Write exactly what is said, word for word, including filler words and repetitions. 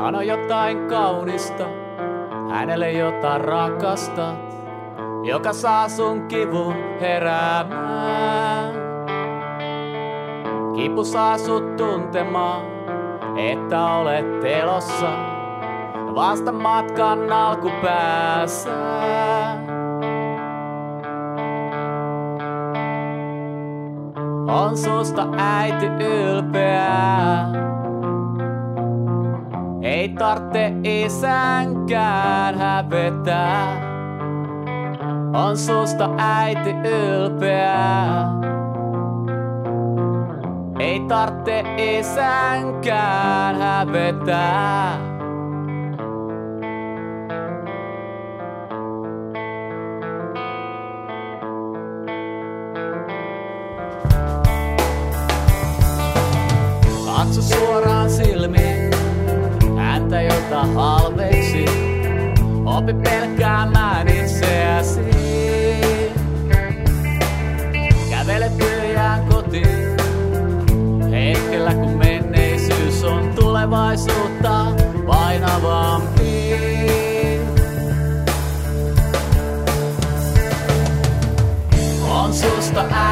Sano jotain kaunista, hänelle jota rakastat, joka saa sun kivun heräämään. Kipu saa sut tuntemaan, että olet elossa, vasta matkan alkupäässä. On susta äiti ylpeä, ei tarvitse isänkään hävetä. On susta äiti ylpeä, ei tarvitse isänkään hävetä. Katso suoraan silmiin häntä, jota halveksi. Opi pelkäämään itseäsi. Kävele tyhjään kotiin hetkellä, kun menneisyys on tulevaisuutta painavampi. On susta